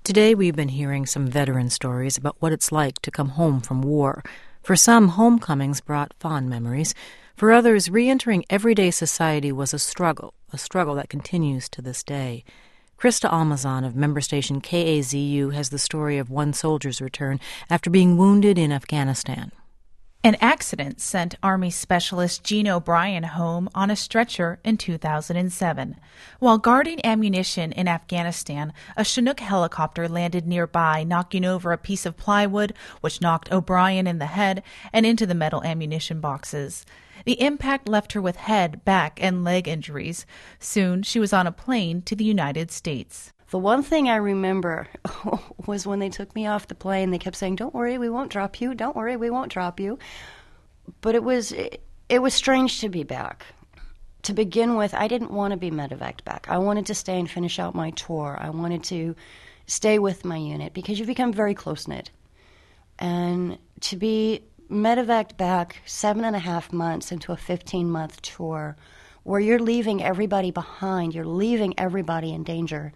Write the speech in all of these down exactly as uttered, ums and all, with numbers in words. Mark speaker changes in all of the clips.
Speaker 1: Today we've been hearing some veteran stories about what it's like to come home from war. For some, homecomings brought fond memories. For others, re-entering everyday society was a struggle, a struggle that continues to this day. Krista Almazan of member station K A Z U has the story of one soldier's return after being wounded in Afghanistan.
Speaker 2: An accident sent Army Specialist Gene O'Brien home on a stretcher in two thousand seven. While guarding ammunition in Afghanistan, a Chinook helicopter landed nearby, knocking over a piece of plywood, which knocked O'Brien in the head and into the metal ammunition boxes. The impact left her with head, back, and leg injuries. Soon, she was on a plane to the United States.
Speaker 3: The one thing I remember was when they took me off the plane, they kept saying, "Don't worry, we won't drop you. Don't worry, we won't drop you." But it was it, it was strange to be back. To begin with, I didn't want to be medevaced back. I wanted to stay and finish out my tour. I wanted to stay with my unit because you become very close-knit. And to be medevaced back seven and a half months into a fifteen-month tour where you're leaving everybody behind, you're leaving everybody in danger,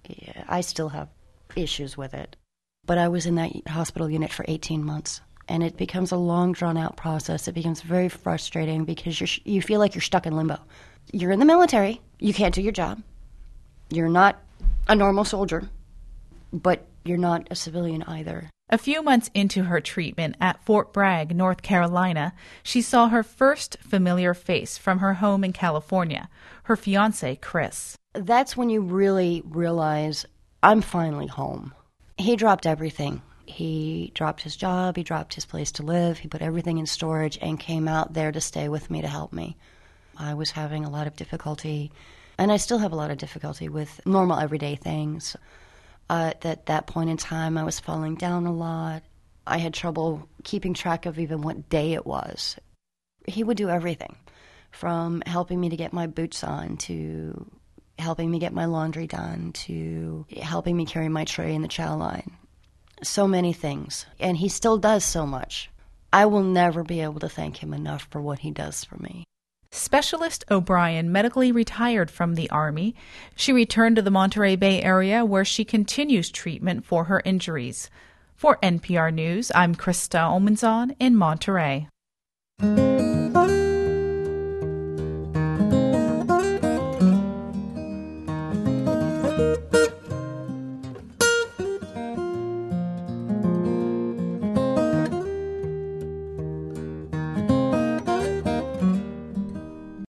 Speaker 3: I still have issues with it. But I was in that hospital unit for eighteen months, and it becomes a long, drawn-out process. It becomes very frustrating because you're, you feel like you're stuck in limbo. You're in the military. You can't do your job. You're not a normal soldier, but you're not a civilian either.
Speaker 2: A few months into her treatment at Fort Bragg, North Carolina, she saw her first familiar face from her home in California, her fiancé, Chris.
Speaker 3: That's when you really realize, I'm finally home. He dropped everything. He dropped his job, he dropped his place to live, he put everything in storage and came out there to stay with me to help me. I was having a lot of difficulty, and I still have a lot of difficulty with normal everyday things. Uh, at that point in time, I was falling down a lot. I had trouble keeping track of even what day it was. He would do everything, from helping me to get my boots on to helping me get my laundry done to helping me carry my tray in the chow line. So many things. And he still does so much. I will never be able to thank him enough for what he does for me.
Speaker 2: Specialist O'Brien medically retired from the Army. She returned to the Monterey Bay area where she continues treatment for her injuries. For N P R News, I'm Krista Almazan in Monterey.